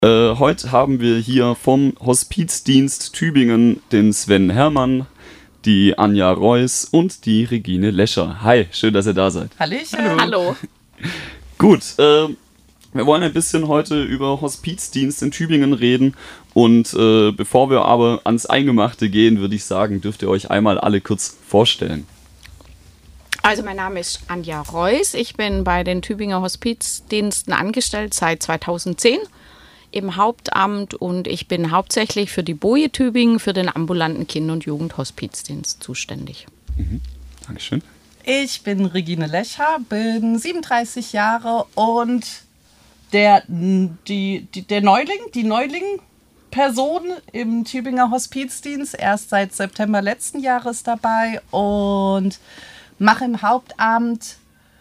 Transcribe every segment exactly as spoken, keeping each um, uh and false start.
Äh, heute haben wir hier vom Hospizdienst Tübingen den Sven Herrmann, die Anja Reuss und die Regine Lescher. Hi, schön, dass ihr da seid. Hallöchen. Hallo. Hallo. Gut, äh, wir wollen ein bisschen heute über Hospizdienst in Tübingen reden und äh, bevor wir aber ans Eingemachte gehen, würde ich sagen, dürft ihr euch einmal alle kurz vorstellen. Also mein Name ist Anja Reuss, ich bin bei den Tübinger Hospizdiensten angestellt seit zweitausendzehn im Hauptamt und ich bin hauptsächlich für die Boje Tübingen, für den ambulanten Kinder- und Jugendhospizdienst zuständig. Mhm. Dankeschön. Ich bin Regine Lescher, bin siebenunddreißig Jahre und der, die, die, der Neuling, die Neuling-Person im Tübinger Hospizdienst, erst seit September letzten Jahres dabei und mache im Hauptamt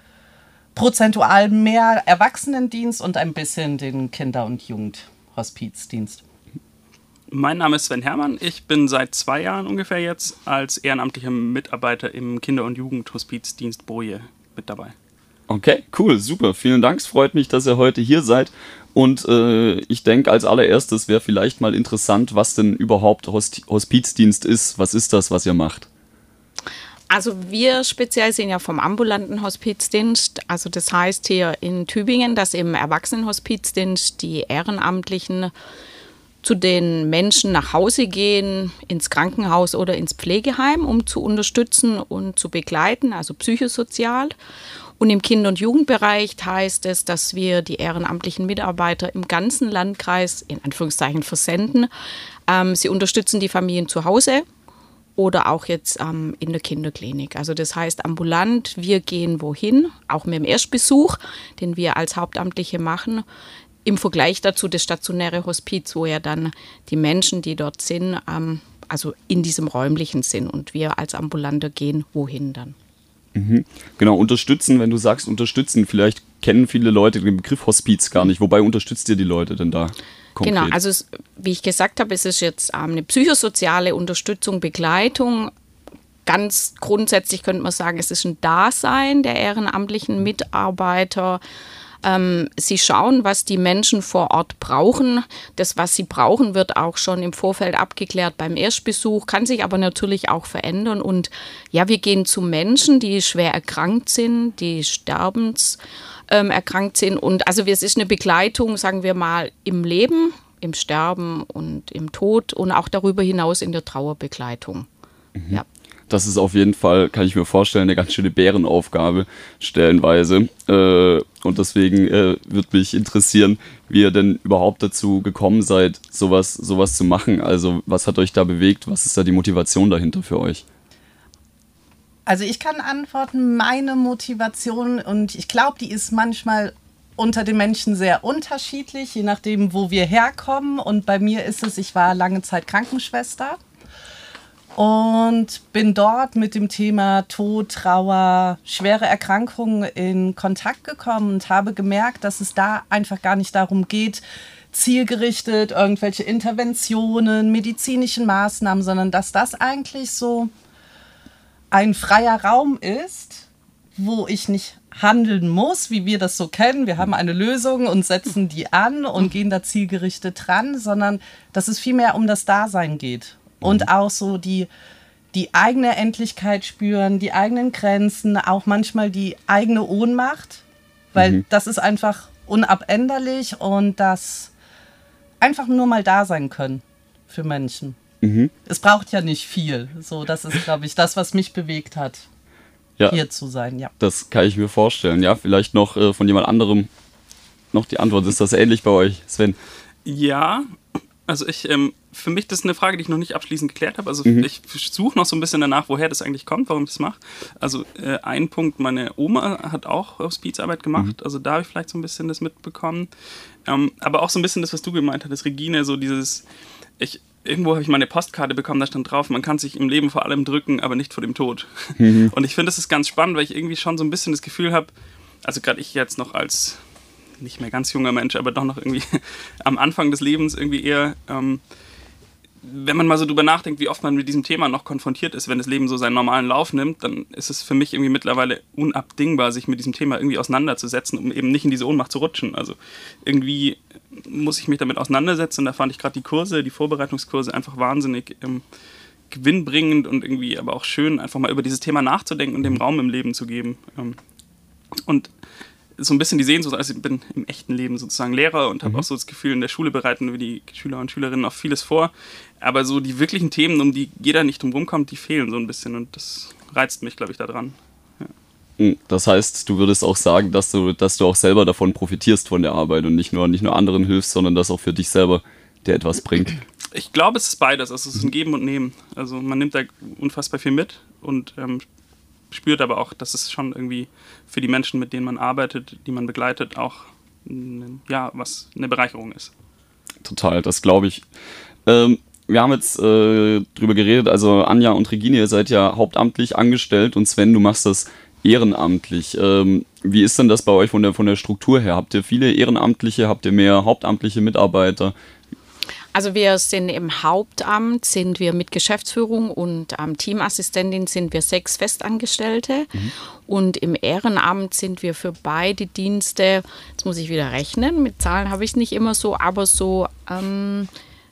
prozentual mehr Erwachsenendienst und ein bisschen den Kinder- und Jugendhospizdienst. Mein Name ist Sven Herrmann. Ich bin seit zwei Jahren ungefähr jetzt als ehrenamtlicher Mitarbeiter im Kinder- und Jugendhospizdienst Boje mit dabei. Okay, cool, super. Vielen Dank. Es freut mich, dass ihr heute hier seid. Und äh, ich denke, als allererstes wäre vielleicht mal interessant, was denn überhaupt Hosp- Hospizdienst ist. Was ist das, was ihr macht? Also wir speziell sind ja vom ambulanten Hospizdienst, also das heißt hier in Tübingen, dass im Erwachsenenhospizdienst die Ehrenamtlichen zu den Menschen nach Hause gehen, ins Krankenhaus oder ins Pflegeheim, um zu unterstützen und zu begleiten, also psychosozial. Und im Kinder- und Jugendbereich heißt es, dass wir die ehrenamtlichen Mitarbeiter im ganzen Landkreis, in Anführungszeichen, versenden. Ähm, sie unterstützen die Familien zu Hause oder auch jetzt ähm, in der Kinderklinik. Also das heißt ambulant, wir gehen wohin, auch mit dem Erstbesuch, den wir als Hauptamtliche machen, im Vergleich dazu das stationäre Hospiz, wo ja dann die Menschen, die dort sind, ähm, also in diesem räumlichen sind und wir als Ambulanter gehen wohin dann. Mhm. Genau, unterstützen, wenn du sagst unterstützen, vielleicht kennen viele Leute den Begriff Hospiz gar nicht. Wobei unterstützt ihr die Leute denn da konkret? Genau, also es, wie ich gesagt habe, es ist jetzt ähm, eine psychosoziale Unterstützung, Begleitung. Ganz grundsätzlich könnte man sagen, es ist ein Dasein der ehrenamtlichen Mitarbeiter. Ähm, sie schauen, was die Menschen vor Ort brauchen. Das, was sie brauchen, wird auch schon im Vorfeld abgeklärt beim Erstbesuch, kann sich aber natürlich auch verändern. Und ja, wir gehen zu Menschen, die schwer erkrankt sind, die sterbens ähm, erkrankt sind. Und also es ist eine Begleitung, sagen wir mal, im Leben, im Sterben und im Tod und auch darüber hinaus in der Trauerbegleitung. Mhm. Ja. Das ist auf jeden Fall, kann ich mir vorstellen, eine ganz schöne Bärenaufgabe stellenweise. Äh, und deswegen äh, würde mich interessieren, wie ihr denn überhaupt dazu gekommen seid, sowas, sowas zu machen. Also was hat euch da bewegt? Was ist da die Motivation dahinter für euch? Also ich kann antworten, meine Motivation, und ich glaube, die ist manchmal unter den Menschen sehr unterschiedlich, je nachdem, wo wir herkommen. Und bei mir ist es, ich war lange Zeit Krankenschwester. Und bin dort mit dem Thema Tod, Trauer, schwere Erkrankungen in Kontakt gekommen und habe gemerkt, dass es da einfach gar nicht darum geht, zielgerichtet irgendwelche Interventionen, medizinischen Maßnahmen, sondern dass das eigentlich so ein freier Raum ist, wo ich nicht handeln muss, wie wir das so kennen. Wir haben eine Lösung und setzen die an und gehen da zielgerichtet dran, sondern dass es vielmehr um das Dasein geht. Und auch so die, die eigene Endlichkeit spüren, die eigenen Grenzen, auch manchmal die eigene Ohnmacht, weil mhm. das ist einfach unabänderlich und das einfach nur mal da sein können für Menschen. Mhm. Es braucht ja nicht viel. So, das ist, glaube ich, das, was mich bewegt hat, ja, hier zu sein. Ja. Das kann ich mir vorstellen. Ja, vielleicht noch äh, von jemand anderem noch die Antwort. Ist das ähnlich bei euch, Sven? Ja, also ich... Ähm Für mich das ist eine Frage, die ich noch nicht abschließend geklärt habe. Also mhm. ich suche noch so ein bisschen danach, woher das eigentlich kommt, warum ich das mache. Also äh, ein Punkt, meine Oma hat auch Hospizarbeit gemacht. Mhm. Also da habe ich vielleicht so ein bisschen das mitbekommen. Ähm, aber auch so ein bisschen das, was du gemeint hattest, Regine, so dieses, ich, irgendwo habe ich mal eine Postkarte bekommen, da stand drauf, man kann sich im Leben vor allem drücken, aber nicht vor dem Tod. Mhm. Und ich finde, das ist ganz spannend, weil ich irgendwie schon so ein bisschen das Gefühl habe, also gerade ich jetzt noch als nicht mehr ganz junger Mensch, aber doch noch irgendwie am Anfang des Lebens irgendwie eher... Ähm, wenn man mal so drüber nachdenkt, wie oft man mit diesem Thema noch konfrontiert ist, wenn das Leben so seinen normalen Lauf nimmt, dann ist es für mich irgendwie mittlerweile unabdingbar, sich mit diesem Thema irgendwie auseinanderzusetzen, um eben nicht in diese Ohnmacht zu rutschen. Also irgendwie muss ich mich damit auseinandersetzen und da fand ich gerade die Kurse, die Vorbereitungskurse einfach wahnsinnig ähm, gewinnbringend und irgendwie aber auch schön, einfach mal über dieses Thema nachzudenken und dem Raum im Leben zu geben. Ähm, und so ein bisschen die Sehnsucht, also ich bin im echten Leben sozusagen Lehrer und habe mhm. auch so das Gefühl, in der Schule bereiten wir die Schüler und Schülerinnen auf vieles vor, aber so die wirklichen Themen, um die jeder nicht drum rumkommt, die fehlen so ein bisschen und das reizt mich, glaube ich, daran. Ja. Das heißt, du würdest auch sagen, dass du, dass du auch selber davon profitierst von der Arbeit und nicht nur, nicht nur anderen hilfst, sondern das auch für dich selber dir etwas bringt. Ich glaube, es ist beides, also es ist ein Geben und Nehmen. Also man nimmt da unfassbar viel mit und ähm, spürt aber auch, dass es schon irgendwie für die Menschen, mit denen man arbeitet, die man begleitet, auch ja, was eine Bereicherung ist. Total, das glaube ich. Ähm, wir haben jetzt äh, drüber geredet, also Anja und Regine, ihr seid ja hauptamtlich angestellt und Sven, du machst das ehrenamtlich. Ähm, wie ist denn das bei euch von der, von der Struktur her? Habt ihr viele Ehrenamtliche, habt ihr mehr hauptamtliche Mitarbeiter? Also wir sind im Hauptamt, sind wir mit Geschäftsführung und ähm, Teamassistentin sind wir sechs Festangestellte mhm. und im Ehrenamt sind wir für beide Dienste, jetzt muss ich wieder rechnen, mit Zahlen habe ich es nicht immer so, aber so ähm,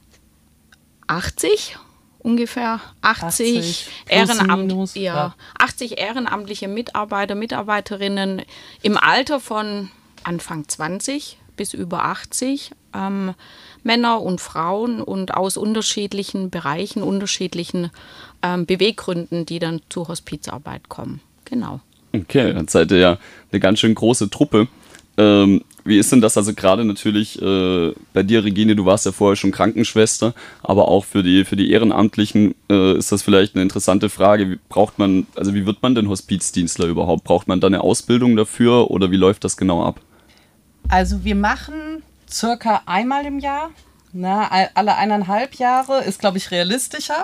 achtzig ungefähr, achtzig, achtzig Ehrenamt, minus, ja, ja. achtzig ehrenamtliche Mitarbeiter, Mitarbeiterinnen im Alter von Anfang zwanzig bis über achtzig, ähm, Männer und Frauen und aus unterschiedlichen Bereichen, unterschiedlichen ähm, Beweggründen, die dann zur Hospizarbeit kommen. Genau. Okay, dann seid ihr ja eine ganz schön große Truppe. Ähm, wie ist denn das? Also gerade natürlich äh, bei dir, Regine, du warst ja vorher schon Krankenschwester, aber auch für die, für die Ehrenamtlichen äh, ist das vielleicht eine interessante Frage. Wie braucht man, also wie wird man denn Hospizdienstler überhaupt? Braucht man da eine Ausbildung dafür oder wie läuft das genau ab? Also wir machen circa einmal im Jahr, na, alle eineinhalb Jahre, ist glaube ich realistischer,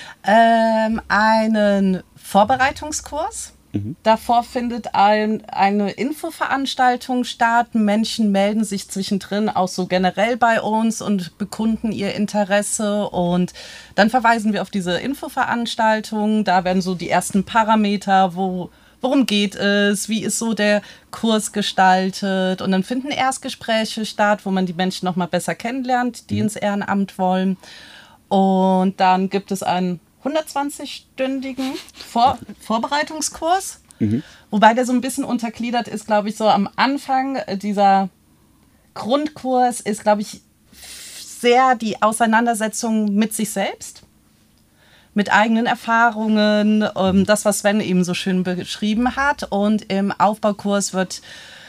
ähm, einen Vorbereitungskurs. Mhm. Davor findet ein, eine Infoveranstaltung statt. Menschen melden sich zwischendrin auch so generell bei uns und bekunden ihr Interesse und dann verweisen wir auf diese Infoveranstaltung. Da werden so die ersten Parameter, wo worum geht es, wie ist so der Kurs gestaltet und dann finden Erstgespräche statt, wo man die Menschen noch mal besser kennenlernt, die mhm. ins Ehrenamt wollen und dann gibt es einen hundertzwanzig-stündigen Vor- Vorbereitungskurs, mhm. wobei der so ein bisschen untergliedert ist, glaube ich, so am Anfang dieser Grundkurs ist, glaube ich, sehr die Auseinandersetzung mit sich selbst, mit eigenen Erfahrungen, ähm, das, was Sven eben so schön beschrieben hat. Und im Aufbaukurs wird,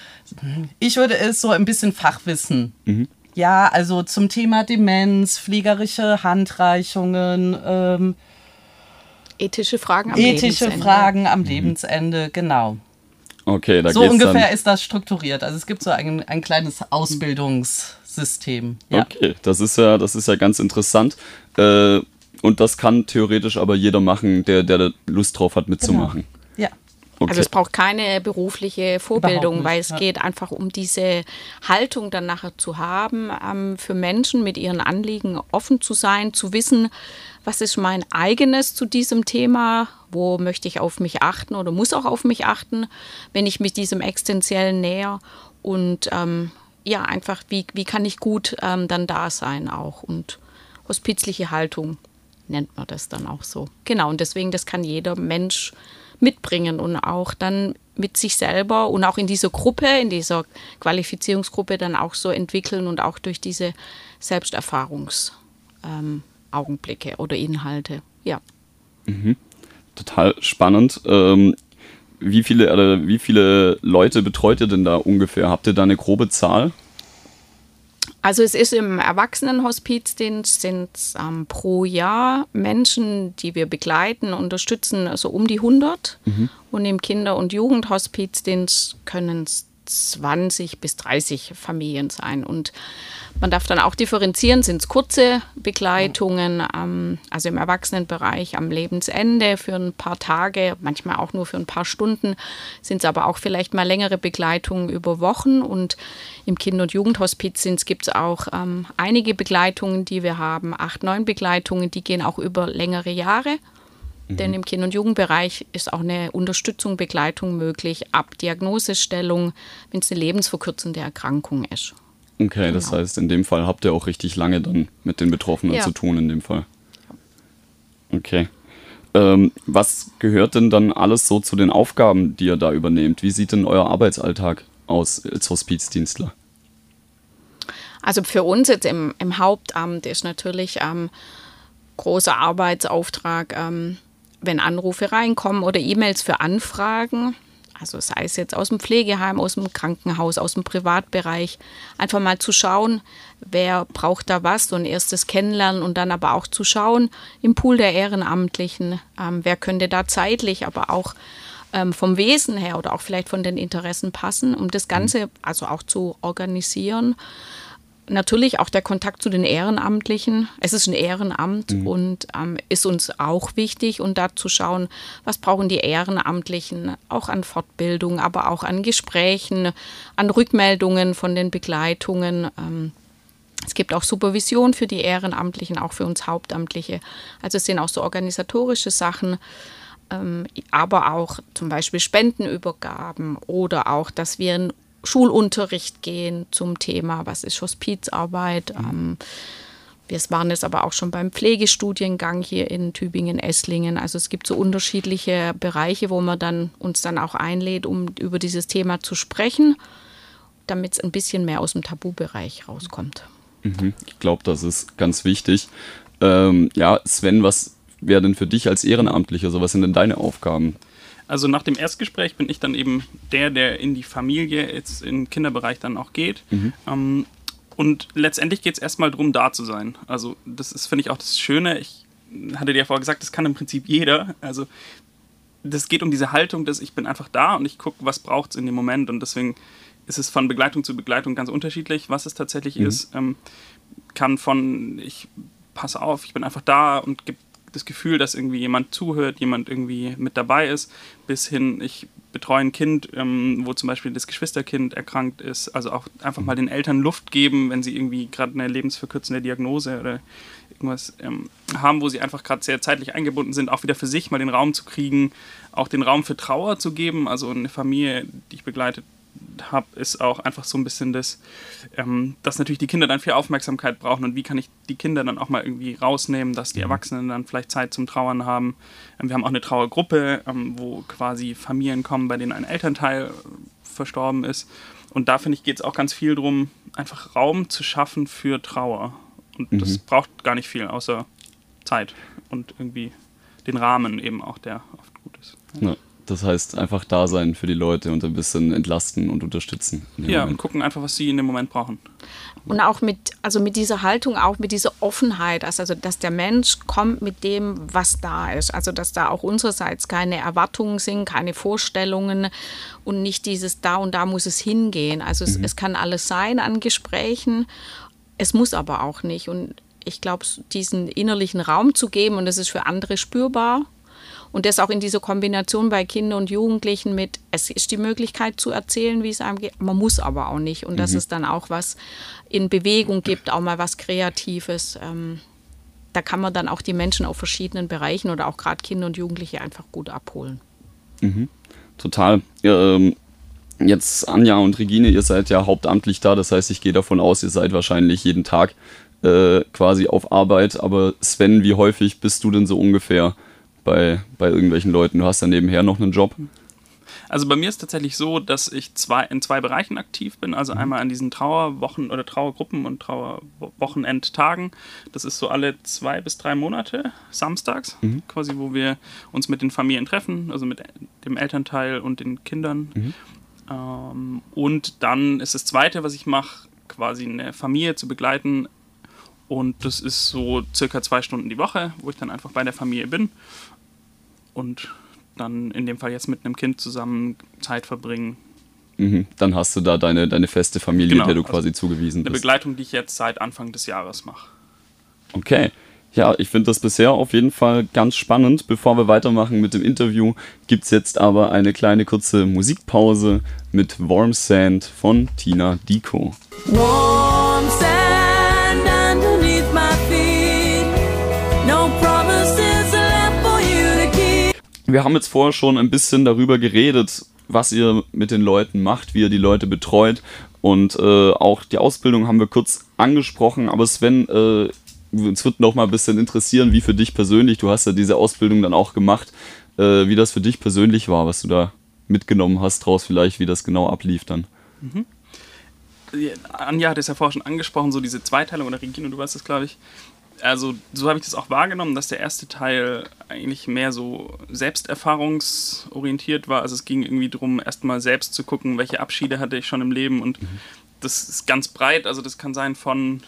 ich würde es so ein bisschen Fachwissen. Mhm. Ja, also zum Thema Demenz, fliegerische Handreichungen, ähm, ethische Fragen am ethische Lebensende. Fragen am mhm. Lebensende, genau. Okay, da so geht's ungefähr dann. Ist das strukturiert. Also es gibt so ein, ein kleines Ausbildungssystem. Ja. Okay, das ist ja, das ist ja ganz interessant. Äh, Und das kann theoretisch aber jeder machen, der, der Lust drauf hat, mitzumachen. Genau. Ja. Okay. Also es braucht keine berufliche Vorbildung, nicht, weil es ja. geht einfach um diese Haltung dann nachher zu haben, ähm, für Menschen mit ihren Anliegen offen zu sein, zu wissen, was ist mein eigenes zu diesem Thema, wo möchte ich auf mich achten oder muss auch auf mich achten, wenn ich mich diesem Existenziellen näher und ähm, ja, einfach, wie, wie kann ich gut ähm, dann da sein auch und hospizliche Haltung nennt man das dann auch so. Genau, und deswegen, das kann jeder Mensch mitbringen und auch dann mit sich selber und auch in dieser Gruppe, in dieser Qualifizierungsgruppe dann auch so entwickeln und auch durch diese Selbsterfahrungsaugenblicke ähm, oder Inhalte. Ja. Mhm. Total spannend. Ähm, wie viele, äh, wie viele Leute betreut ihr denn da ungefähr? Habt ihr da eine grobe Zahl? Also es ist im Erwachsenenhospizdienst sind ähm, pro Jahr Menschen, die wir begleiten, unterstützen, so also um die hundert. Mhm. Und im Kinder- und Jugendhospizdienst können es zwanzig bis dreißig Familien sein. Und man darf dann auch differenzieren, sind es kurze Begleitungen, ähm, also im Erwachsenenbereich am Lebensende für ein paar Tage, manchmal auch nur für ein paar Stunden, sind es aber auch vielleicht mal längere Begleitungen über Wochen. Und im Kinder- und Jugendhospiz gibt es auch ähm, einige Begleitungen, die wir haben, acht, neun Begleitungen, die gehen auch über längere Jahre. Mhm. Denn im Kinder- und Jugendbereich ist auch eine Unterstützung, Begleitung möglich ab Diagnosestellung, wenn es eine lebensverkürzende Erkrankung ist. Okay, Genau. Das heißt, in dem Fall habt ihr auch richtig lange dann mit den Betroffenen Ja. zu tun in dem Fall. Okay. Ähm, was gehört denn dann alles so zu den Aufgaben, die ihr da übernehmt? Wie sieht denn euer Arbeitsalltag aus als Hospizdienstler? Also für uns jetzt im, im Hauptamt ist natürlich ähm, großer Arbeitsauftrag, ähm, wenn Anrufe reinkommen oder E-Mails für Anfragen. Also sei es jetzt aus dem Pflegeheim, aus dem Krankenhaus, aus dem Privatbereich, einfach mal zu schauen, wer braucht da was, so ein erstes Kennenlernen und dann aber auch zu schauen im Pool der Ehrenamtlichen, ähm, wer könnte da zeitlich, aber auch ähm, vom Wesen her oder auch vielleicht von den Interessen passen, um das Ganze also auch zu organisieren. Natürlich auch der Kontakt zu den Ehrenamtlichen. Es ist ein Ehrenamt mhm. und ähm, ist uns auch wichtig. Und da zu schauen, was brauchen die Ehrenamtlichen auch an Fortbildung, aber auch an Gesprächen, an Rückmeldungen von den Begleitungen. Ähm, es gibt auch Supervision für die Ehrenamtlichen, auch für uns Hauptamtliche. Also es sind auch so organisatorische Sachen, ähm, aber auch zum Beispiel Spendenübergaben oder auch, dass wir ein Schulunterricht gehen zum Thema, was ist Hospizarbeit. Mhm. Ähm, wir waren jetzt aber auch schon beim Pflegestudiengang hier in Tübingen-Esslingen. Also es gibt so unterschiedliche Bereiche, wo man dann uns dann auch einlädt, um über dieses Thema zu sprechen, damit es ein bisschen mehr aus dem Tabubereich rauskommt. Mhm. Ich glaube, das ist ganz wichtig. Ähm, ja, Sven, was wäre denn für dich als Ehrenamtlicher, so was sind denn deine Aufgaben? Also nach dem Erstgespräch bin ich dann eben der, der in die Familie, jetzt im Kinderbereich dann auch geht. Mhm. Ähm, und letztendlich geht es erstmal darum, da zu sein. Also das ist, finde ich, auch das Schöne. Ich hatte dir ja vorher gesagt, das kann im Prinzip jeder. Also das geht um diese Haltung, dass ich bin einfach da und ich gucke, was braucht es in dem Moment. Und deswegen ist es von Begleitung zu Begleitung ganz unterschiedlich, was es tatsächlich mhm. ist. Ähm, kann von, ich passe auf, ich bin einfach da und gebe das Gefühl, dass irgendwie jemand zuhört, jemand irgendwie mit dabei ist, bis hin, ich betreue ein Kind, ähm, wo zum Beispiel das Geschwisterkind erkrankt ist, also auch einfach mal den Eltern Luft geben, wenn sie irgendwie gerade eine lebensverkürzende Diagnose oder irgendwas ähm, haben, wo sie einfach gerade sehr zeitlich eingebunden sind, auch wieder für sich mal den Raum zu kriegen, auch den Raum für Trauer zu geben. Also eine Familie, die ich begleitet habe, ist auch einfach so ein bisschen das, ähm, dass natürlich die Kinder dann viel Aufmerksamkeit brauchen und wie kann ich die Kinder dann auch mal irgendwie rausnehmen, dass die Erwachsenen dann vielleicht Zeit zum Trauern haben. Ähm, wir haben auch eine Trauergruppe, ähm, wo quasi Familien kommen, bei denen ein Elternteil verstorben ist. Und da, finde ich, geht es auch ganz viel darum, einfach Raum zu schaffen für Trauer. Und mhm. das braucht gar nicht viel, außer Zeit und irgendwie den Rahmen eben auch, der oft gut ist. Ja. Das heißt, einfach da sein für die Leute und ein bisschen entlasten und unterstützen. Ja, Moment. Und gucken einfach, was sie in dem Moment brauchen. Und auch mit, also mit dieser Haltung, auch mit dieser Offenheit, also dass der Mensch kommt mit dem, was da ist. Also dass da auch unsererseits keine Erwartungen sind, keine Vorstellungen und nicht dieses da und da muss es hingehen. Also es, mhm. es kann alles sein an Gesprächen, es muss aber auch nicht. Und ich glaube, diesen innerlichen Raum zu geben, und das ist für andere spürbar, und das auch in dieser Kombination bei Kindern und Jugendlichen mit, es ist die Möglichkeit zu erzählen, wie es einem geht, man muss aber auch nicht. Und mhm. dass es dann auch was in Bewegung gibt, auch mal was Kreatives. Ähm, da kann man dann auch die Menschen auf verschiedenen Bereichen oder auch gerade Kinder und Jugendliche einfach gut abholen. Mhm. Total. Ja, ähm, jetzt Anja und Regine, ihr seid ja hauptamtlich da, das heißt, ich gehe davon aus, ihr seid wahrscheinlich jeden Tag äh, quasi auf Arbeit. Aber Sven, wie häufig bist du denn so ungefähr bei, bei irgendwelchen Leuten? Du hast ja nebenher noch einen Job. Also bei mir ist es tatsächlich so, dass ich zwei, in zwei Bereichen aktiv bin. Also mhm. einmal an diesen Trauerwochen oder Trauergruppen und Trauerwochenendtagen. Das ist so alle zwei bis drei Monate, samstags, mhm. quasi, wo wir uns mit den Familien treffen, also mit dem Elternteil und den Kindern. Mhm. Ähm, und dann ist das Zweite, was ich mache, quasi eine Familie zu begleiten. Und das ist so circa zwei Stunden die Woche, wo ich dann einfach bei der Familie bin und dann in dem Fall jetzt mit einem Kind zusammen Zeit verbringen. Mhm. Dann hast du da deine, deine feste Familie, Genau, der du quasi also zugewiesen eine bist. Begleitung, die ich jetzt seit Anfang des Jahres mache. Okay. Ja, ich finde das bisher auf jeden Fall ganz spannend. Bevor wir weitermachen mit dem Interview, gibt es jetzt aber eine kleine kurze Musikpause mit Warm Sand von Tina Diko. Warm sand underneath my feet. No promises left for you to keep. Wir haben jetzt vorher schon ein bisschen darüber geredet, was ihr mit den Leuten macht, wie ihr die Leute betreut. Und äh, auch die Ausbildung haben wir kurz angesprochen. Aber Sven, äh, uns wird noch mal ein bisschen interessieren, wie für dich persönlich, du hast ja diese Ausbildung dann auch gemacht, äh, wie das für dich persönlich war, was du da mitgenommen hast draus, vielleicht wie das genau ablief dann. Mhm. Anja hat es ja vorher schon angesprochen, so diese Zweiteilung, oder Regine, du weißt das, glaube ich. Also so habe ich das auch wahrgenommen, dass der erste Teil eigentlich mehr so selbsterfahrungsorientiert war. Also es ging irgendwie darum, erstmal selbst zu gucken, welche Abschiede hatte ich schon im Leben, und mhm. das ist ganz breit, also das kann sein von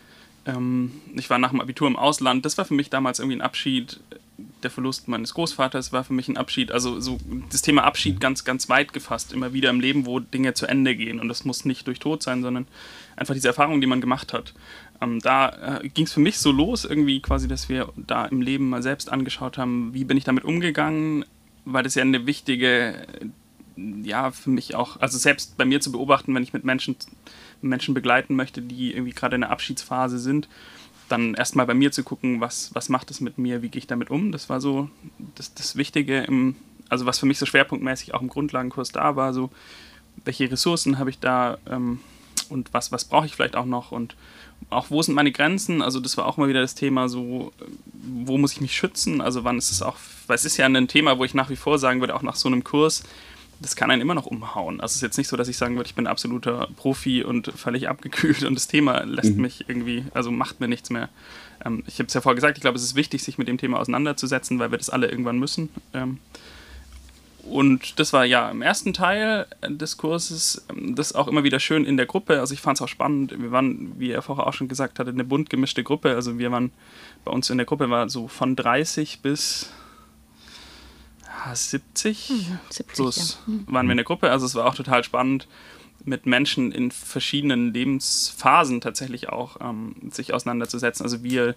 ich war nach dem Abitur im Ausland, das war für mich damals irgendwie ein Abschied, der Verlust meines Großvaters war für mich ein Abschied, also so das Thema Abschied ganz, ganz weit gefasst, immer wieder im Leben, wo Dinge zu Ende gehen, und das muss nicht durch Tod sein, sondern einfach diese Erfahrung, die man gemacht hat. Ähm, da äh, ging es für mich so los, irgendwie quasi, dass wir da im Leben mal selbst angeschaut haben, wie bin ich damit umgegangen, weil das ja eine wichtige, ja, für mich auch, also selbst bei mir zu beobachten, wenn ich mit Menschen Menschen begleiten möchte, die irgendwie gerade in der Abschiedsphase sind, dann erstmal bei mir zu gucken, was, was macht es mit mir, wie gehe ich damit um. Das war so das, das Wichtige, im, also was für mich so schwerpunktmäßig auch im Grundlagenkurs da war, so welche Ressourcen habe ich da ähm, und was, was brauche ich vielleicht auch noch, und auch wo sind meine Grenzen, also das war auch mal wieder das Thema, so wo muss ich mich schützen, also wann ist es auch, weil es ist ja ein Thema, wo ich nach wie vor sagen würde, auch nach so einem Kurs, das kann einen immer noch umhauen. Also es ist jetzt nicht so, dass ich sagen würde, ich bin ein absoluter Profi und völlig abgekühlt und das Thema lässt mhm. mich irgendwie, also macht mir nichts mehr. Ähm, ich habe es ja vorher gesagt, ich glaube, es ist wichtig, sich mit dem Thema auseinanderzusetzen, weil wir das alle irgendwann müssen. Ähm, und das war ja im ersten Teil des Kurses, das auch immer wieder schön in der Gruppe, also ich fand es auch spannend, wir waren, wie er vorher auch schon gesagt hatte, eine bunt gemischte Gruppe, also wir waren, bei uns in der Gruppe war so von dreißig bis siebzig, mhm, siebzig plus ja. mhm. waren wir in der Gruppe, also es war auch total spannend, mit Menschen in verschiedenen Lebensphasen tatsächlich auch ähm, sich auseinanderzusetzen, also wir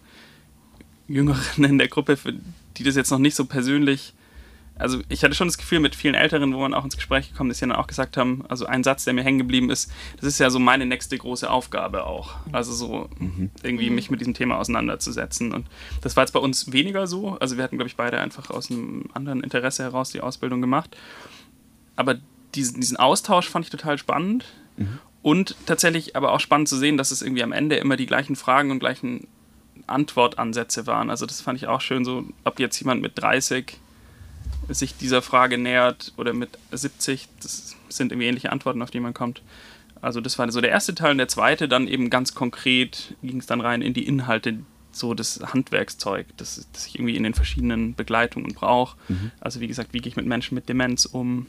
Jüngeren in der Gruppe, für die das jetzt noch nicht so persönlich, also ich hatte schon das Gefühl mit vielen Älteren, wo man auch ins Gespräch gekommen ist, die dann auch gesagt haben, also ein Satz, der mir hängen geblieben ist, das ist ja so meine nächste große Aufgabe auch, also so mhm. irgendwie mich mit diesem Thema auseinanderzusetzen, und das war jetzt bei uns weniger so, also wir hatten, glaube ich, beide einfach aus einem anderen Interesse heraus die Ausbildung gemacht, aber diesen, diesen Austausch fand ich total spannend mhm. und tatsächlich aber auch spannend zu sehen, dass es irgendwie am Ende immer die gleichen Fragen und gleichen Antwortansätze waren, also das fand ich auch schön, so ob jetzt jemand mit dreißig sich dieser Frage nähert oder mit siebzig, das sind irgendwie ähnliche Antworten, auf die man kommt. Also das war so der erste Teil, und der zweite dann eben ganz konkret ging es dann rein in die Inhalte, so das Handwerkszeug, das, das ich irgendwie in den verschiedenen Begleitungen brauche. Mhm. Also wie gesagt, wie gehe ich mit Menschen mit Demenz um?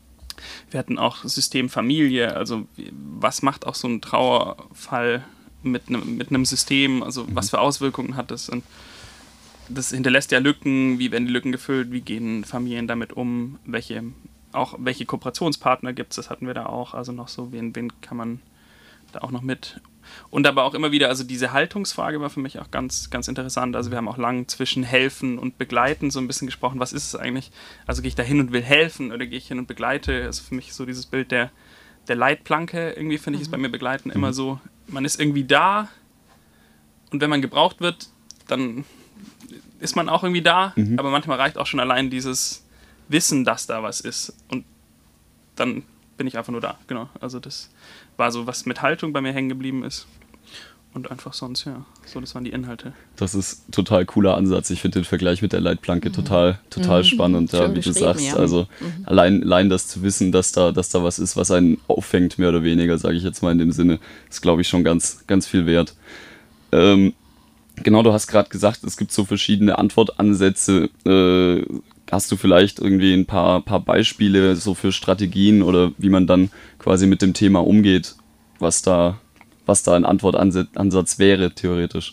Wir hatten auch System Familie, also was macht auch so ein Trauerfall mit einem, mit einem System, also mhm. was für Auswirkungen hat das? Und das hinterlässt ja Lücken, wie werden die Lücken gefüllt, wie gehen Familien damit um, welche, auch welche Kooperationspartner gibt es, das hatten wir da auch, also noch so, wen, wen kann man da auch noch mit. Und aber auch immer wieder, also diese Haltungsfrage war für mich auch ganz, ganz interessant, also wir haben auch lang zwischen helfen und begleiten so ein bisschen gesprochen, was ist es eigentlich, also gehe ich da hin und will helfen oder gehe ich hin und begleite, also für mich so dieses Bild der, der Leitplanke, irgendwie finde ich es bei mir begleiten immer so, man ist irgendwie da und wenn man gebraucht wird, dann ist man auch irgendwie da, mhm. aber manchmal reicht auch schon allein dieses Wissen, dass da was ist, und dann bin ich einfach nur da, genau. Also das war so, was mit Haltung bei mir hängen geblieben ist, und einfach sonst, ja, so, das waren die Inhalte. Das ist ein total cooler Ansatz. Ich finde den Vergleich mit der Leitplanke mhm. total, total mhm. spannend, ja, wie du sagst. Ja. Also mhm. allein, allein das zu wissen, dass da, dass da was ist, was einen auffängt, mehr oder weniger, sage ich jetzt mal in dem Sinne, ist, glaube ich, schon ganz, ganz viel wert. Ähm, Genau, du hast gerade gesagt, es gibt so verschiedene Antwortansätze. Äh, hast du vielleicht irgendwie ein paar, paar Beispiele so für Strategien oder wie man dann quasi mit dem Thema umgeht, was da, was da ein Antwortansatz wäre, theoretisch?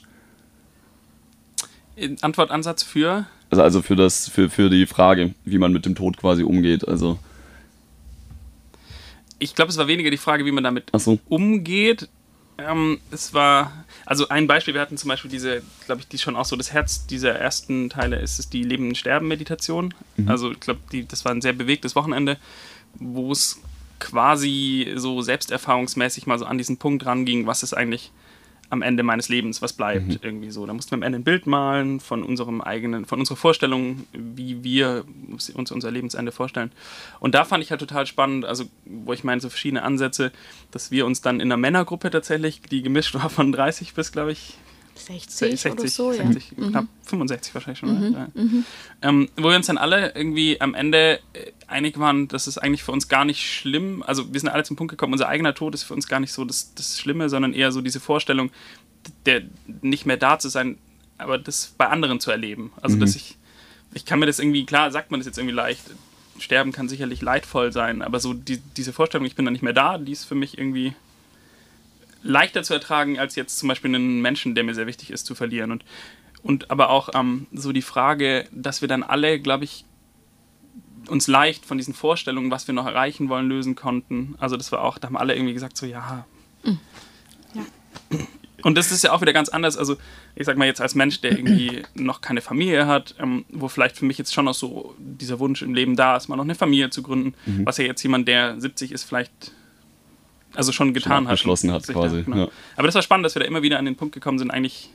Ein Antwortansatz für? Also, also für, das, für, für die Frage, wie man mit dem Tod quasi umgeht. Also. ich glaube, es war weniger die Frage, wie man damit Ach so. umgeht. Ähm, es war, also ein Beispiel, wir hatten zum Beispiel diese, glaube ich, die schon auch so das Herz dieser ersten Teile ist, ist die Leben-Sterben-Meditation. Mhm. Also ich glaube, das war ein sehr bewegtes Wochenende, wo es quasi so selbsterfahrungsmäßig mal so an diesen Punkt ranging, was ist eigentlich am Ende meines Lebens, was bleibt mhm. irgendwie so. Da mussten wir am Ende ein Bild malen von unserem eigenen, von unserer Vorstellung, wie wir uns unser Lebensende vorstellen. Und da fand ich halt total spannend, also wo ich meine, so verschiedene Ansätze, dass wir uns dann in einer Männergruppe tatsächlich, die gemischt war von dreißig bis, glaube ich, sechzig, sechzig oder so, sechzig, ja. Knapp fünfundsechzig wahrscheinlich schon. Mhm. Ja. Mhm. Ähm, wo wir uns dann alle irgendwie am Ende einig waren, dass es eigentlich für uns gar nicht schlimm, also wir sind alle zum Punkt gekommen, unser eigener Tod ist für uns gar nicht so das, das Schlimme, sondern eher so diese Vorstellung, der nicht mehr da zu sein, aber das bei anderen zu erleben. Also mhm. dass ich, ich kann mir das irgendwie, klar sagt man das jetzt irgendwie leicht, Sterben kann sicherlich leidvoll sein, aber so die, diese Vorstellung, ich bin dann nicht mehr da, die ist für mich irgendwie leichter zu ertragen, als jetzt zum Beispiel einen Menschen, der mir sehr wichtig ist, zu verlieren. Und, und aber auch ähm, so die Frage, dass wir dann alle, glaube ich, uns leicht von diesen Vorstellungen, was wir noch erreichen wollen, lösen konnten. Also das war auch, da haben alle irgendwie gesagt, so ja. Mhm. ja. Und das ist ja auch wieder ganz anders. Also ich sag mal jetzt als Mensch, der irgendwie noch keine Familie hat, ähm, wo vielleicht für mich jetzt schon noch so dieser Wunsch im Leben da ist, mal noch eine Familie zu gründen, mhm. was ja jetzt jemand, der siebzig ist, vielleicht also schon getan schon abgeschlossen hat. Beschlossen hat quasi. Da, genau. ja. Aber das war spannend, dass wir da immer wieder an den Punkt gekommen sind, eigentlich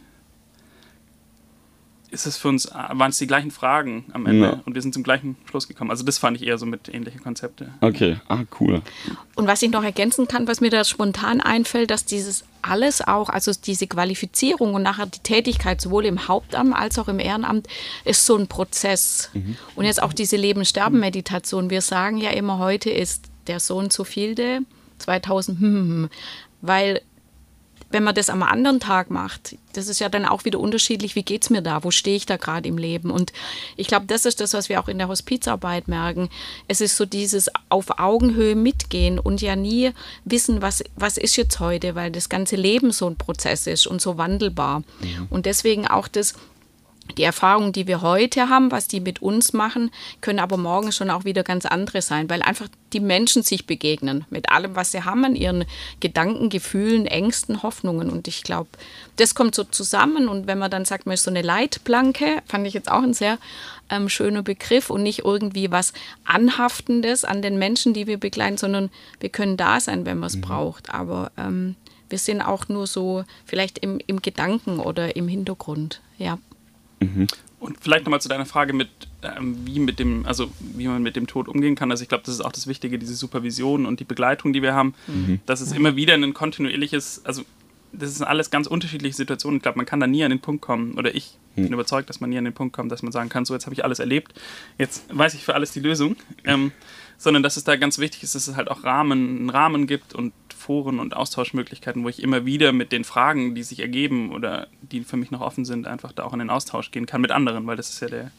ist es für uns, waren es die gleichen Fragen am Ende ja. und wir sind zum gleichen Schluss gekommen. Also das fand ich eher so mit ähnlichen Konzepten. Okay, ah, cool. Und was ich noch ergänzen kann, was mir da spontan einfällt, dass dieses alles auch, also diese Qualifizierung und nachher die Tätigkeit sowohl im Hauptamt als auch im Ehrenamt ist so ein Prozess. Mhm. Und jetzt auch diese Leben-Sterben-Meditation. Wir sagen ja immer, heute ist der so und so vielte zweitausend, hm, hm, hm. Weil wenn man das am anderen Tag macht, das ist ja dann auch wieder unterschiedlich, wie geht es mir da, wo stehe ich da gerade im Leben? Und ich glaube, das ist das, was wir auch in der Hospizarbeit merken. Es ist so dieses auf Augenhöhe mitgehen und ja nie wissen, was, was ist jetzt heute, weil das ganze Leben so ein Prozess ist und so wandelbar. Ja. Und deswegen auch das, die Erfahrungen, die wir heute haben, was die mit uns machen, können aber morgen schon auch wieder ganz andere sein, weil einfach die Menschen sich begegnen mit allem, was sie haben, an ihren Gedanken, Gefühlen, Ängsten, Hoffnungen. Und ich glaube, das kommt so zusammen. Und wenn man dann sagt, man ist so eine Leitplanke, fand ich jetzt auch ein sehr ähm, schöner Begriff und nicht irgendwie was Anhaftendes an den Menschen, die wir begleiten, sondern wir können da sein, wenn man es mhm. braucht. Aber ähm, wir sind auch nur so vielleicht im, im Gedanken oder im Hintergrund, ja. Mhm. Und vielleicht nochmal zu deiner Frage mit, ähm, wie mit dem, also wie man mit dem Tod umgehen kann. Also ich glaube, das ist auch das Wichtige, diese Supervision und die Begleitung, die wir haben, mhm. dass es immer wieder ein kontinuierliches, also das sind alles ganz unterschiedliche Situationen. Ich glaube, man kann da nie an den Punkt kommen, oder ich mhm. bin überzeugt, dass man nie an den Punkt kommt, dass man sagen kann, so jetzt habe ich alles erlebt, jetzt weiß ich für alles die Lösung. Ähm, sondern dass es da ganz wichtig ist, dass es halt auch Rahmen, einen Rahmen gibt und Foren und Austauschmöglichkeiten, wo ich immer wieder mit den Fragen, die sich ergeben oder die für mich noch offen sind, einfach da auch in den Austausch gehen kann mit anderen, weil das ist ja der,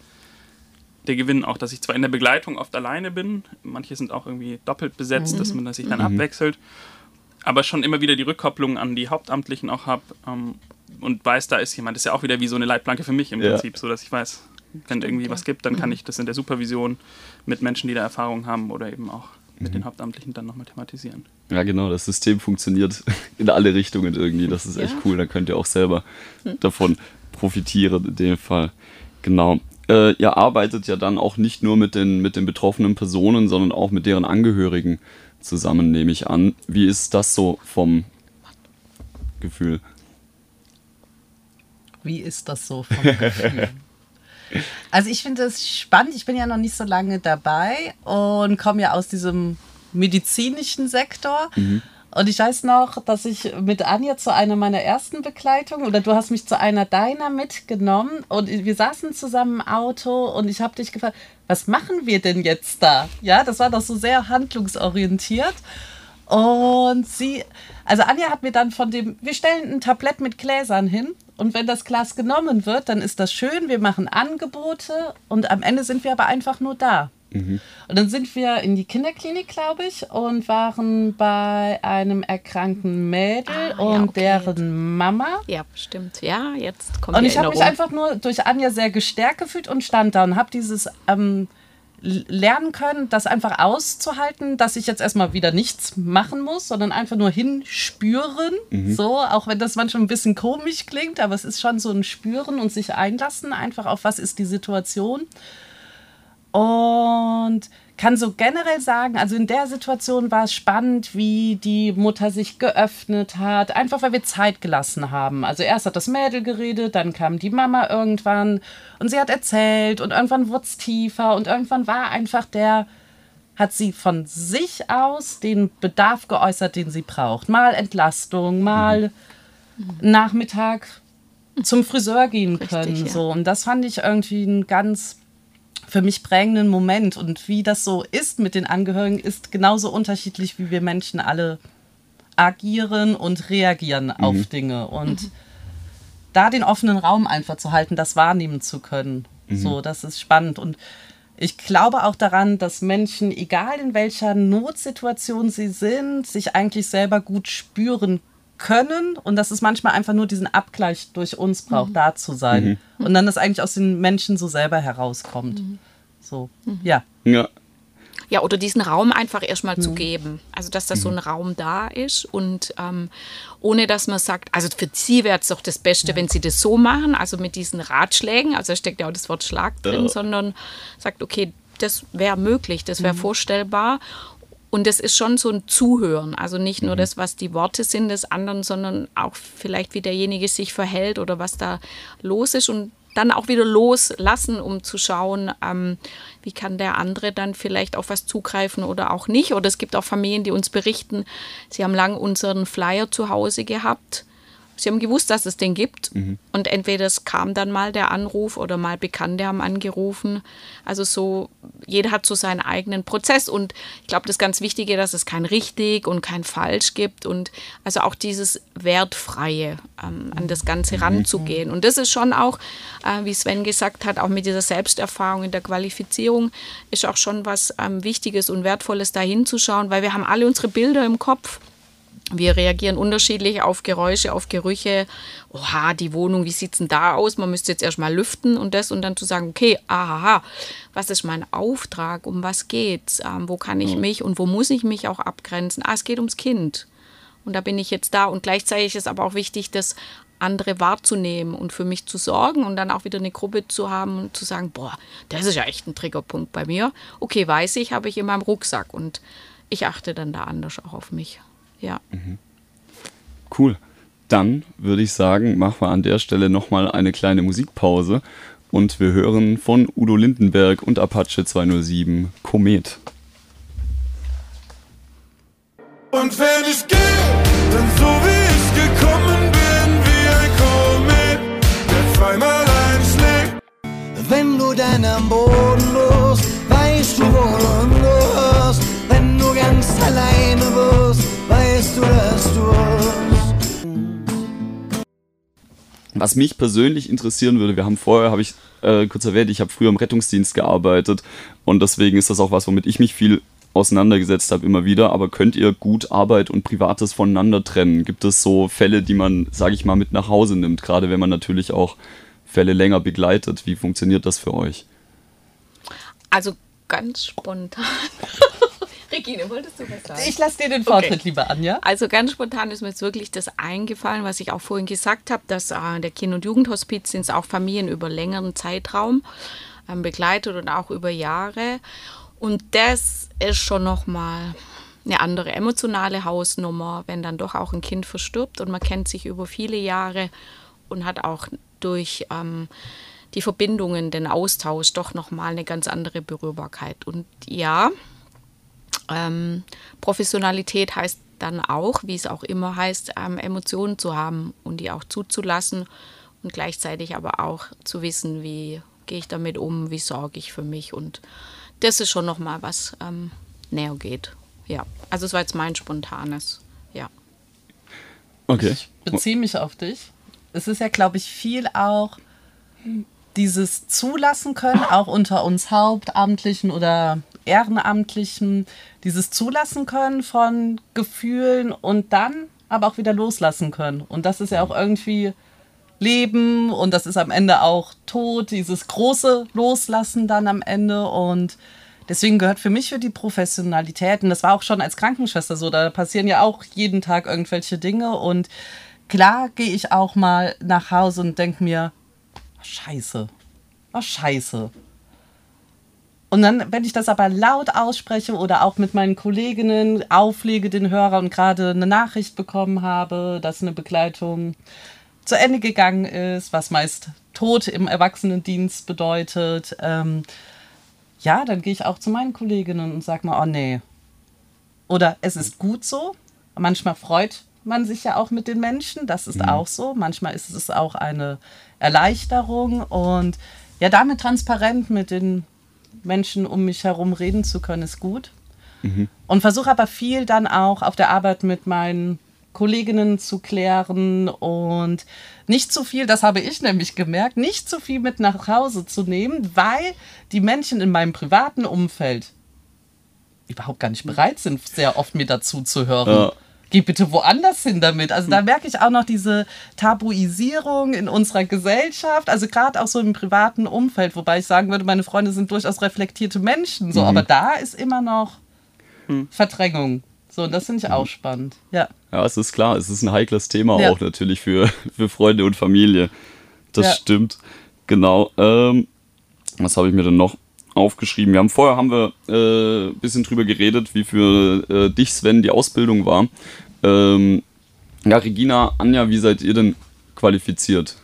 der Gewinn auch, dass ich zwar in der Begleitung oft alleine bin, manche sind auch irgendwie doppelt besetzt, mhm. dass man sich dann mhm. abwechselt, aber schon immer wieder die Rückkopplung an die Hauptamtlichen auch habe ähm, und weiß, da ist jemand, das ist ja auch wieder wie so eine Leitplanke für mich im ja. Prinzip, so dass ich weiß, wenn es irgendwie was gibt, dann kann ich das in der Supervision mit Menschen, die da Erfahrung haben oder eben auch mit den Hauptamtlichen dann nochmal thematisieren. Ja, genau, das System funktioniert in alle Richtungen irgendwie, das ist echt ja. cool, dann könnt ihr auch selber hm. davon profitieren in dem Fall. Genau. Äh, ihr arbeitet ja dann auch nicht nur mit den, mit den betroffenen Personen, sondern auch mit deren Angehörigen zusammen, nehme ich an. Wie ist das so vom Gefühl? Wie ist das so vom Gefühl? Also ich finde das spannend, ich bin ja noch nicht so lange dabei und komme ja aus diesem medizinischen Sektor. Mhm. Und ich weiß noch, dass ich mit Anja zu einer meiner ersten Begleitungen, oder du hast mich zu einer deiner mitgenommen und wir saßen zusammen im Auto und ich habe dich gefragt, was machen wir denn jetzt da? Ja, das war doch so sehr handlungsorientiert. Und sie, also Anja hat mir dann von dem, wir stellen ein Tablett mit Gläsern hin und wenn das Glas genommen wird, dann ist das schön, wir machen Angebote und am Ende sind wir aber einfach nur da. Mhm. Und dann sind wir in die Kinderklinik, glaube ich, und waren bei einem erkrankten Mädel ah, und ja, okay. deren Mama. Ja, stimmt. Ja, jetzt kommt Und ich habe mich einfach nur durch Anja sehr gestärkt gefühlt und stand da und habe dieses ähm, lernen können, das einfach auszuhalten, dass ich jetzt erstmal wieder nichts machen muss, sondern einfach nur hinspüren. Mhm. So, auch wenn das manchmal ein bisschen komisch klingt, aber es ist schon so ein Spüren und sich einlassen, einfach auf was ist die Situation. Und kann so generell sagen, also in der Situation war es spannend, wie die Mutter sich geöffnet hat, einfach weil wir Zeit gelassen haben. Also erst hat das Mädel geredet, dann kam die Mama irgendwann und sie hat erzählt und irgendwann wurde es tiefer und irgendwann war einfach der, hat sie von sich aus den Bedarf geäußert, den sie braucht. Mal Entlastung, mal mhm. Nachmittag zum Friseur gehen können. Richtig, ja. So. Und das fand ich irgendwie ein ganz für mich prägenden Moment. Und wie das so ist mit den Angehörigen, ist genauso unterschiedlich, wie wir Menschen alle agieren und reagieren mhm. auf Dinge. Und mhm. da den offenen Raum einfach zu halten, das wahrnehmen zu können. Mhm. So, das ist spannend. Und ich glaube auch daran, dass Menschen, egal in welcher Notsituation sie sind, sich eigentlich selber gut spüren können und dass es manchmal einfach nur diesen Abgleich durch uns braucht, mhm. da zu sein. Mhm. Und dann das eigentlich aus den Menschen so selber herauskommt. Mhm. So, mhm. ja. Ja. Ja, oder diesen Raum einfach erstmal mhm. zu geben. Also, dass da mhm. so ein Raum da ist und ähm, ohne, dass man sagt, also für sie wäre es doch das Beste, ja. wenn sie das so machen, also mit diesen Ratschlägen, also da steckt ja auch das Wort Schlag drin, ja. sondern sagt, okay, das wäre möglich, das wäre mhm. vorstellbar. Und das ist schon so ein Zuhören, also nicht nur mhm. das, was die Worte sind des anderen, sondern auch vielleicht, wie derjenige sich verhält oder was da los ist und dann auch wieder loslassen, um zu schauen, ähm, wie kann der andere dann vielleicht auf was zugreifen oder auch nicht. Oder es gibt auch Familien, die uns berichten, sie haben lang unseren Flyer zu Hause gehabt. Sie haben gewusst, dass es den gibt mhm. und entweder es kam dann mal der Anruf oder mal Bekannte haben angerufen. Also so, jeder hat so seinen eigenen Prozess und ich glaube, das ganz Wichtige, dass es kein richtig und kein falsch gibt und also auch dieses Wertfreie ähm, an das Ganze mhm. ranzugehen. Und das ist schon auch, äh, wie Sven gesagt hat, auch mit dieser Selbsterfahrung in der Qualifizierung ist auch schon was ähm, Wichtiges und Wertvolles da hinzuschauen, weil wir haben alle unsere Bilder im Kopf. Wir reagieren unterschiedlich auf Geräusche, auf Gerüche. Oha, die Wohnung, wie sieht es denn da aus? Man müsste jetzt erstmal lüften und das und dann zu sagen, okay, aha, was ist mein Auftrag? Um was geht's? Ähm, wo kann ich mich und wo muss ich mich auch abgrenzen? Ah, es geht ums Kind. Und da bin ich jetzt da. Und gleichzeitig ist aber auch wichtig, das andere wahrzunehmen und für mich zu sorgen und dann auch wieder eine Gruppe zu haben und zu sagen, boah, das ist ja echt ein Triggerpunkt bei mir. Okay, weiß ich, habe ich in meinem Rucksack und ich achte dann da anders auch auf mich. Ja. Mhm. Cool. Dann würde ich sagen, machen wir an der Stelle nochmal eine kleine Musikpause und wir hören von Udo Lindenberg und Apache zweihundertsieben Komet. Und wenn ich gehe, dann so wie ich gekommen bin, wie ein Komet, der zweimal einschlägt. Wenn du dann am Boden bist, weißt du, wohin du hörst. Wenn du ganz alleine bist, weißt du, dass du hast. Was mich persönlich interessieren würde, wir haben vorher, habe ich äh, kurz erwähnt, ich habe früher im Rettungsdienst gearbeitet und deswegen ist das auch was, womit ich mich viel auseinandergesetzt habe immer wieder, aber könnt ihr gut Arbeit und Privates voneinander trennen? Gibt es so Fälle, die man, sage ich mal, mit nach Hause nimmt, gerade wenn man natürlich auch Fälle länger begleitet? Wie funktioniert das für euch? Also ganz spontan. Regine, wolltest du was sagen? Ich lasse dir den Vortritt, okay. lieber Anja. Also ganz spontan ist mir jetzt wirklich das eingefallen, was ich auch vorhin gesagt habe, dass äh, der Kinder- und Jugendhospizdienst auch Familien über längeren Zeitraum ähm, begleitet und auch über Jahre. Und das ist schon nochmal eine andere emotionale Hausnummer, wenn dann doch auch ein Kind verstirbt und man kennt sich über viele Jahre und hat auch durch ähm, die Verbindungen, den Austausch doch nochmal eine ganz andere Berührbarkeit. Und ja, Ähm, Professionalität heißt dann auch, wie es auch immer heißt, ähm, Emotionen zu haben und die auch zuzulassen und gleichzeitig aber auch zu wissen, wie gehe ich damit um, wie sorge ich für mich und das ist schon nochmal was ähm, näher geht. Ja, also es war jetzt mein spontanes, ja. Okay. Ich beziehe mich auf dich. Es ist ja, glaube ich, viel auch dieses Zulassen können, auch unter uns Hauptamtlichen oder Ehrenamtlichen, dieses Zulassen können von Gefühlen und dann aber auch wieder loslassen können. Und das ist ja auch irgendwie Leben und das ist am Ende auch Tod, dieses große Loslassen dann am Ende. Und deswegen gehört für mich für die Professionalität, und das war auch schon als Krankenschwester so, da passieren ja auch jeden Tag irgendwelche Dinge und klar gehe ich auch mal nach Hause und denke mir, oh, scheiße, oh scheiße. Und dann, wenn ich das aber laut ausspreche oder auch mit meinen Kolleginnen auflege, den Hörer und gerade eine Nachricht bekommen habe, dass eine Begleitung zu Ende gegangen ist, was meist Tod im Erwachsenendienst bedeutet, ähm, ja, dann gehe ich auch zu meinen Kolleginnen und sage mal, oh nee. Oder es ist gut so. Manchmal freut man sich ja auch mit den Menschen, das ist mhm. auch so. Manchmal ist es auch eine Erleichterung und ja, damit transparent mit den Menschen um mich herum reden zu können, ist gut. Mhm. Und versuche aber viel dann auch auf der Arbeit mit meinen Kolleginnen zu klären und nicht zu viel, das habe ich nämlich gemerkt, nicht zu viel mit nach Hause zu nehmen, weil die Menschen in meinem privaten Umfeld überhaupt gar nicht bereit sind, sehr oft mir dazu zu hören. Ja. Geh bitte woanders hin damit. Also da merke ich auch noch diese Tabuisierung in unserer Gesellschaft, also gerade auch so im privaten Umfeld, wobei ich sagen würde, meine Freunde sind durchaus reflektierte Menschen, so, mhm. aber da ist immer noch mhm. Verdrängung. So, und das finde ich mhm. auch spannend. Ja. Ja, es ist klar, es ist ein heikles Thema ja. auch natürlich für, für Freunde und Familie. Das ja. stimmt. Genau. Ähm, was habe ich mir denn noch aufgeschrieben? Wir haben vorher haben wir ein äh, bisschen drüber geredet, wie für äh, dich, Sven, die Ausbildung war. Ähm, ja, Regina, Anja, wie seid ihr denn qualifiziert?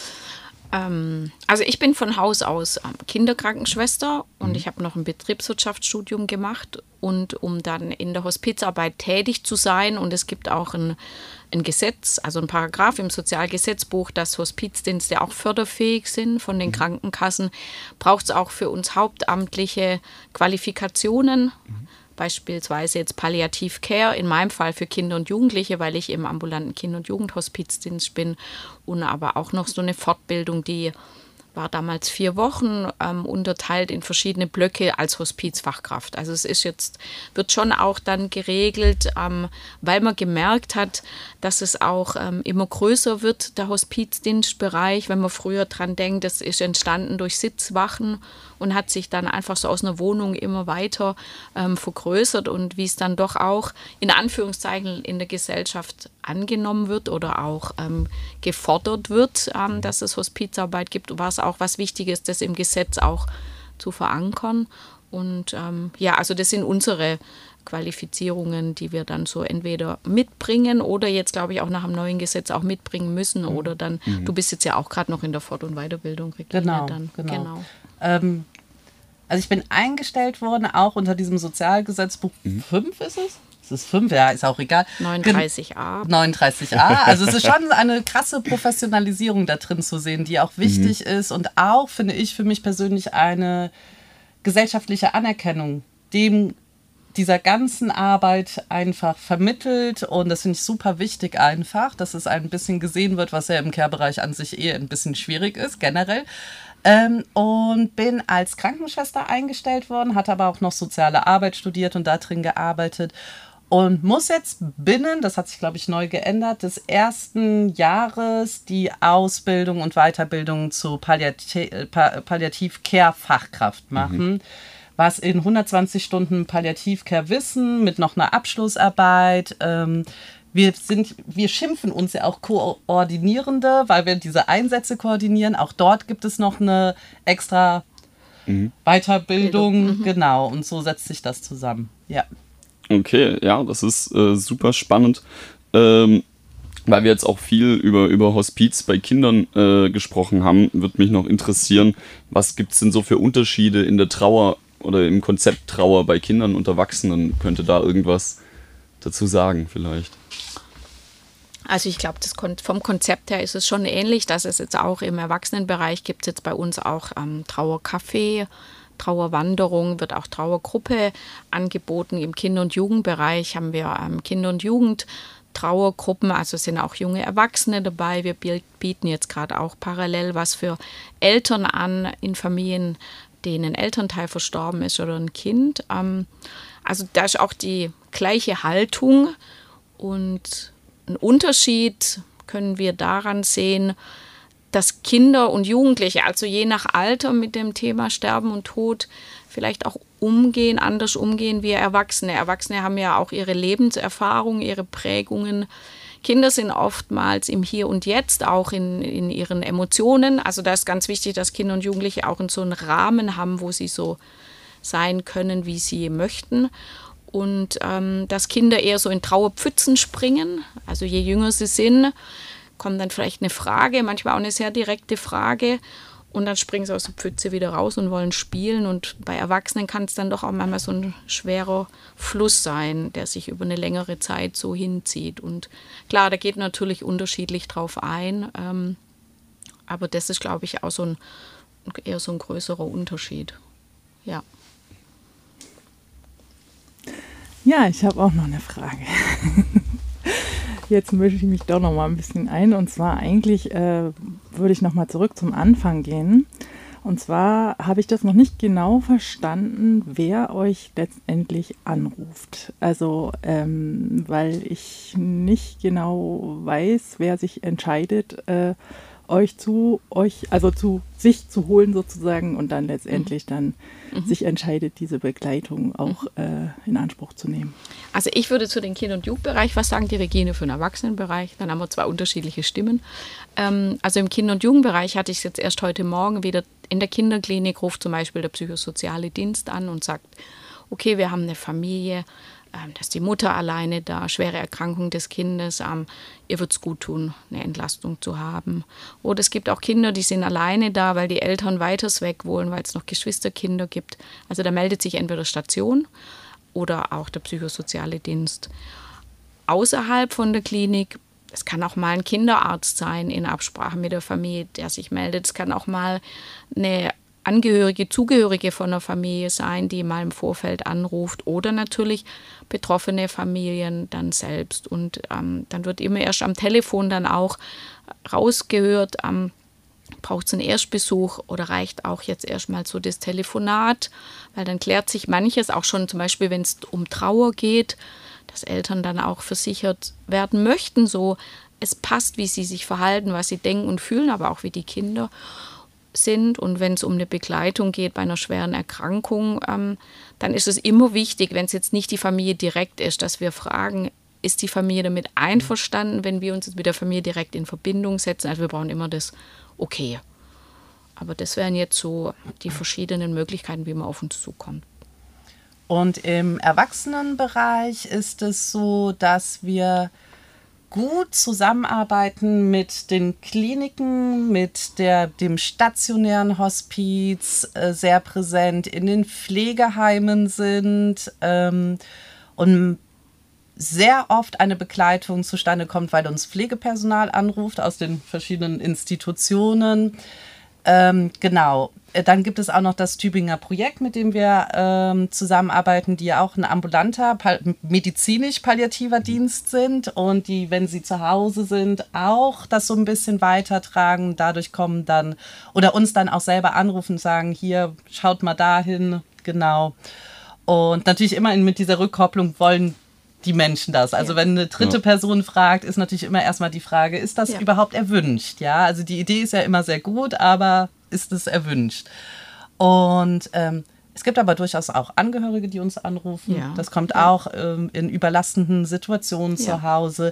Ähm, also ich bin von Haus aus ähm, Kinderkrankenschwester und mhm. ich habe noch ein Betriebswirtschaftsstudium gemacht. Und um dann in der Hospizarbeit tätig zu sein, und es gibt auch ein, ein Gesetz, also ein Paragraph im Sozialgesetzbuch, dass Hospizdienste auch förderfähig sind von den Krankenkassen, braucht es auch für uns hauptamtliche Qualifikationen, mhm. beispielsweise jetzt Palliativ Care, in meinem Fall für Kinder und Jugendliche, weil ich im ambulanten Kinder- und Jugendhospizdienst bin, und aber auch noch so eine Fortbildung, die war damals vier Wochen ähm, unterteilt in verschiedene Blöcke als Hospizfachkraft. Also es ist jetzt, wird schon auch dann geregelt, ähm, weil man gemerkt hat, dass es auch ähm, immer größer wird, der Hospizdienstbereich. Wenn man früher dran denkt, das ist entstanden durch Sitzwachen und hat sich dann einfach so aus einer Wohnung immer weiter ähm, vergrößert, und wie es dann doch auch in Anführungszeichen in der Gesellschaft angenommen wird oder auch ähm, gefordert wird, ähm, dass es Hospizarbeit gibt, war es auch was Wichtiges, das im Gesetz auch zu verankern. Und ähm, ja, also das sind unsere Qualifizierungen, die wir dann so entweder mitbringen oder jetzt, glaube ich, auch nach dem neuen Gesetz auch mitbringen müssen, mhm. oder dann, mhm. du bist jetzt ja auch gerade noch in der Fort- und Weiterbildung. Genau, dann. genau. genau. Ähm, also ich bin eingestellt worden, auch unter diesem Sozialgesetzbuch mhm. fünf ist es? Es ist fünf, ja, ist auch egal. neununddreißig a. neununddreißig a. Also es ist schon eine krasse Professionalisierung da drin zu sehen, die auch wichtig mhm. ist und auch, finde ich, für mich persönlich eine gesellschaftliche Anerkennung, dem dieser ganzen Arbeit einfach vermittelt, und das finde ich super wichtig einfach, dass es ein bisschen gesehen wird, was ja im Care-Bereich an sich eh ein bisschen schwierig ist, generell. Ähm, und bin als Krankenschwester eingestellt worden, hatte aber auch noch soziale Arbeit studiert und da drin gearbeitet und muss jetzt binnen, das hat sich, glaube ich, neu geändert, des ersten Jahres die Ausbildung und Weiterbildung zur Palliati- Pa- Palliativ-Care-Fachkraft machen. Mhm. Was in hundertzwanzig Stunden Palliativ-Care Wissen mit noch einer Abschlussarbeit. Ähm, wir, sind, wir schimpfen uns ja auch Koordinierende, weil wir diese Einsätze koordinieren. Auch dort gibt es noch eine extra mhm. Weiterbildung. Mhm. Genau, und so setzt sich das zusammen. Ja. Okay, ja, das ist äh, super spannend. Ähm, weil wir jetzt auch viel über, über Hospiz bei Kindern äh, gesprochen haben, würde mich noch interessieren, was gibt es denn so für Unterschiede in der Trauer oder im Konzept Trauer bei Kindern und Erwachsenen? Könnte da irgendwas dazu sagen vielleicht? Also ich glaube, vom Konzept her ist es schon ähnlich, dass es jetzt auch im Erwachsenenbereich gibt es jetzt bei uns auch ähm, Trauercafé, Trauerwanderung, wird auch Trauergruppe angeboten. Im Kinder- und Jugendbereich haben wir ähm, Kinder- und Jugendtrauergruppen, also sind auch junge Erwachsene dabei. Wir bieten jetzt gerade auch parallel was für Eltern an in Familien, denen ein Elternteil verstorben ist oder ein Kind. Ähm, also da ist auch die gleiche Haltung, und ein Unterschied können wir daran sehen, dass Kinder und Jugendliche, also je nach Alter mit dem Thema Sterben und Tod, vielleicht auch umgehen, anders umgehen wie Erwachsene. Erwachsene haben ja auch ihre Lebenserfahrung, ihre Prägungen. Kinder sind oftmals im Hier und Jetzt, auch in, in ihren Emotionen. Also da ist ganz wichtig, dass Kinder und Jugendliche auch in so einen Rahmen haben, wo sie so sein können, wie sie möchten. Und ähm, dass Kinder eher so in Trauerpfützen springen. Also je jünger sie sind, kommt dann vielleicht eine Frage, manchmal auch eine sehr direkte Frage. Und dann springen sie aus der Pfütze wieder raus und wollen spielen. Und bei Erwachsenen kann es dann doch auch manchmal so ein schwerer Fluss sein, der sich über eine längere Zeit so hinzieht. Und klar, da geht natürlich unterschiedlich drauf ein. Ähm, aber das ist, glaube ich, auch so ein eher so ein größerer Unterschied. Ja. Ja, ich habe auch noch eine Frage. Jetzt mische ich mich doch noch mal ein bisschen ein. Und zwar eigentlich äh, würde ich noch mal zurück zum Anfang gehen. Und zwar habe ich das noch nicht genau verstanden, wer euch letztendlich anruft. Also, ähm, weil ich nicht genau weiß, wer sich entscheidet, äh, euch zu euch, also zu sich zu holen sozusagen und dann letztendlich dann mhm. sich entscheidet, diese Begleitung auch äh, in Anspruch zu nehmen. Also ich würde zu den Kinder- und Jugendbereich was sagen, die Regine für den Erwachsenenbereich. Dann haben wir zwei unterschiedliche Stimmen. Ähm, also im Kinder- und Jugendbereich hatte ich es jetzt erst heute Morgen wieder in der Kinderklinik, ruft zum Beispiel der psychosoziale Dienst an und sagt, okay, wir haben eine Familie, dass die Mutter alleine da, schwere Erkrankung des Kindes, ähm, ihr wird es gut tun, eine Entlastung zu haben. Oder es gibt auch Kinder, die sind alleine da, weil die Eltern weiters weg wollen, weil es noch Geschwisterkinder gibt. Also da meldet sich entweder Station oder auch der psychosoziale Dienst. Außerhalb von der Klinik, es kann auch mal ein Kinderarzt sein in Absprache mit der Familie, der sich meldet. Es kann auch mal eine Angehörige, Zugehörige von einer Familie sein, die mal im Vorfeld anruft oder natürlich betroffene Familien dann selbst. Und ähm, dann wird immer erst am Telefon dann auch rausgehört, ähm, braucht es einen Erstbesuch oder reicht auch jetzt erstmal so das Telefonat, weil dann klärt sich manches, auch schon zum Beispiel, wenn es um Trauer geht, dass Eltern dann auch versichert werden möchten, so es passt, wie sie sich verhalten, was sie denken und fühlen, aber auch wie die Kinder sind. Und wenn es um eine Begleitung geht bei einer schweren Erkrankung, ähm, dann ist es immer wichtig, wenn es jetzt nicht die Familie direkt ist, dass wir fragen, ist die Familie damit einverstanden, wenn wir uns jetzt mit der Familie direkt in Verbindung setzen? Also wir brauchen immer das Okay. Aber das wären jetzt so die verschiedenen Möglichkeiten, wie man auf uns zukommt. Und im Erwachsenenbereich ist es so, dass wir gut zusammenarbeiten mit den Kliniken, mit der, dem stationären Hospiz, äh, sehr präsent in den Pflegeheimen sind ähm, und sehr oft eine Begleitung zustande kommt, weil uns Pflegepersonal anruft aus den verschiedenen Institutionen. Ähm, genau. Dann gibt es auch noch das Tübinger Projekt, mit dem wir ähm, zusammenarbeiten, die ja auch ein ambulanter, pal- medizinisch-palliativer Dienst sind und die, wenn sie zu Hause sind, auch das so ein bisschen weitertragen. Dadurch kommen dann, oder uns dann auch selber anrufen und sagen, hier, schaut mal dahin, genau. Und natürlich immer in, mit dieser Rückkopplung wollen die Menschen das. Also ja. Wenn eine dritte ja. Person fragt, ist natürlich immer erstmal die Frage, ist das ja. überhaupt erwünscht? Ja, also die Idee ist ja immer sehr gut, aber ist es erwünscht? Und ähm, es gibt aber durchaus auch Angehörige, die uns anrufen. Ja. Das kommt ja. auch ähm, in überlastenden Situationen ja. zu Hause.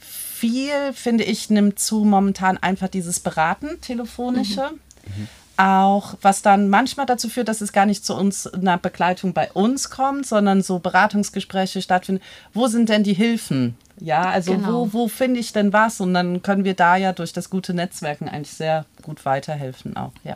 Viel, finde ich, nimmt zu momentan einfach dieses Beraten, telefonische. Mhm. Mhm. Auch, was dann manchmal dazu führt, dass es gar nicht zu uns, einer Begleitung bei uns kommt, sondern so Beratungsgespräche stattfinden. Wo sind denn die Hilfen? Ja, also genau. wo, wo finde ich denn was? Und dann können wir da ja durch das gute Netzwerken eigentlich sehr gut weiterhelfen auch, ja.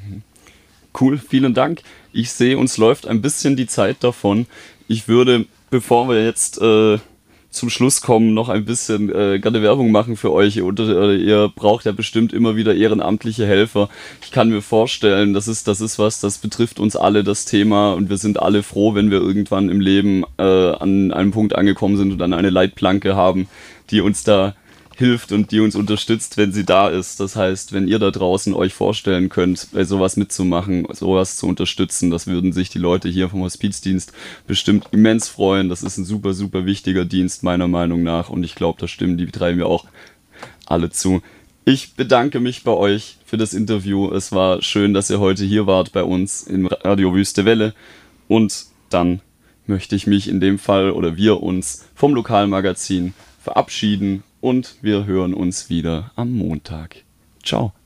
Cool, vielen Dank. Ich sehe, uns läuft ein bisschen die Zeit davon. Ich würde, bevor wir jetzt äh, zum Schluss kommen, noch ein bisschen äh, gerne Werbung machen für euch. Und, äh, ihr braucht ja bestimmt immer wieder ehrenamtliche Helfer. Ich kann mir vorstellen, das ist, das ist was, das betrifft uns alle, das Thema. Und wir sind alle froh, wenn wir irgendwann im Leben äh, an einem Punkt angekommen sind und dann eine Leitplanke haben, die uns da hilft und die uns unterstützt, wenn sie da ist. Das heißt, wenn ihr da draußen euch vorstellen könnt, bei sowas mitzumachen, sowas zu unterstützen, das würden sich die Leute hier vom Hospizdienst bestimmt immens freuen. Das ist ein super, super wichtiger Dienst, meiner Meinung nach. Und ich glaube, da stimmen die drei mir auch alle zu. Ich bedanke mich bei euch für das Interview. Es war schön, dass ihr heute hier wart bei uns im Radio Wüste Welle. Und dann möchte ich mich in dem Fall oder wir uns vom Lokalmagazin verabschieden und wir hören uns wieder am Montag. Ciao.